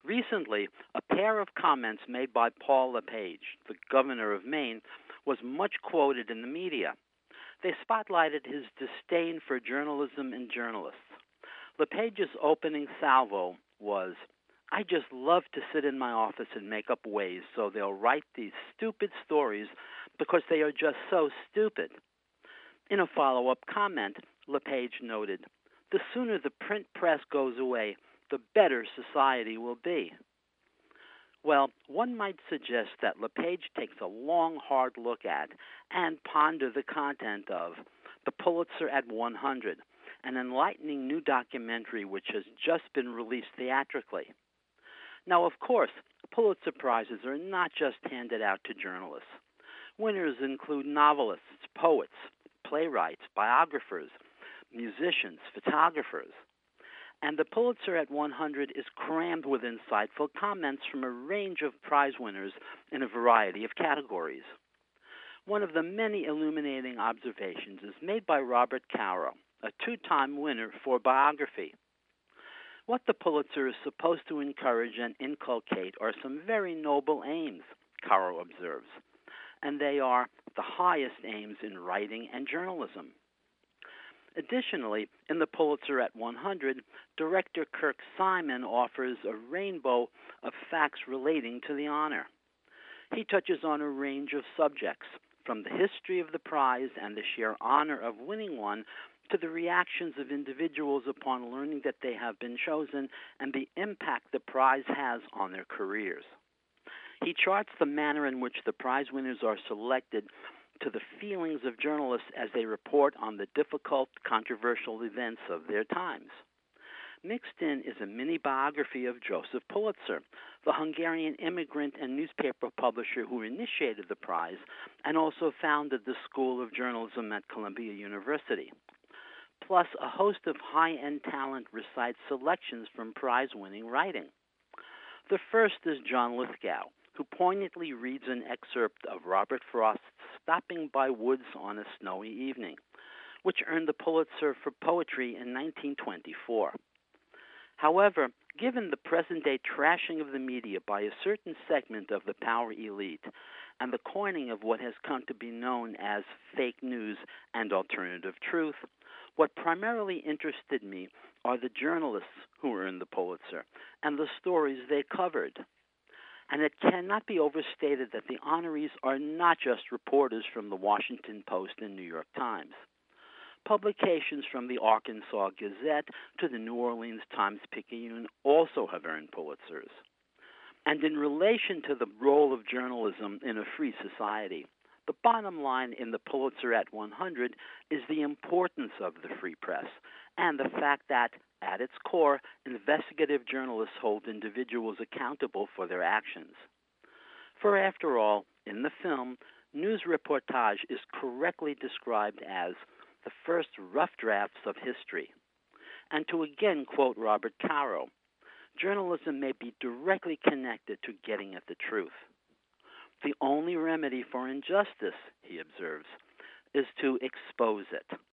Recently, a pair of comments made by Paul LePage, the governor of Maine, was much quoted in the media. They spotlighted his disdain for journalism and journalists. LePage's opening salvo was, "I just love to sit in my office and make up ways so they'll write these stupid stories because they are just so stupid." In a follow-up comment, LePage noted, "The sooner the print press goes away, the better society will be." Well, one might suggest that LePage takes a long, hard look at and ponder the content of The Pulitzer at 100, an enlightening new documentary which has just been released theatrically. Now, of course, Pulitzer Prizes are not just handed out to journalists. Winners include novelists, poets, playwrights, biographers, musicians, photographers. And the Pulitzer at 100 is crammed with insightful comments from a range of prize winners in a variety of categories. One of the many illuminating observations is made by Robert Caro, a two-time winner for biography. What the Pulitzer is supposed to encourage and inculcate are some very noble aims, Caro observes, and they are the highest aims in writing and journalism. Additionally, in the Pulitzer at 100, director Kirk Simon offers a rainbow of facts relating to the honor. He touches on a range of subjects, from the history of the prize and the sheer honor of winning one to the reactions of individuals upon learning that they have been chosen and the impact the prize has on their careers. He charts the manner in which the prize winners are selected to the feelings of journalists as they report on the difficult, controversial events of their times. Mixed in is a mini biography of Joseph Pulitzer, the Hungarian immigrant and newspaper publisher who initiated the prize and also founded the School of Journalism at Columbia University. Plus, a host of high-end talent recites selections from prize-winning writing. The first is John Lithgow, who poignantly reads an excerpt of Robert Frost's Stopping by Woods on a Snowy Evening, which earned the Pulitzer for Poetry in 1924. However, given the present-day trashing of the media by a certain segment of the power elite and the coining of what has come to be known as fake news and alternative truth, what primarily interested me are the journalists who earned the Pulitzer and the stories they covered. And it cannot be overstated that the honorees are not just reporters from the Washington Post and New York Times. Publications from the Arkansas Gazette to the New Orleans Times-Picayune also have earned Pulitzers. And in relation to the role of journalism in a free society, the bottom line in the Pulitzer at 100 is the importance of the free press and the fact that, at its core, investigative journalists hold individuals accountable for their actions. For after all, in the film, news reportage is correctly described as the first rough drafts of history. And to again quote Robert Caro, journalism may be directly connected to getting at the truth. The only remedy for injustice, he observes, is to expose it.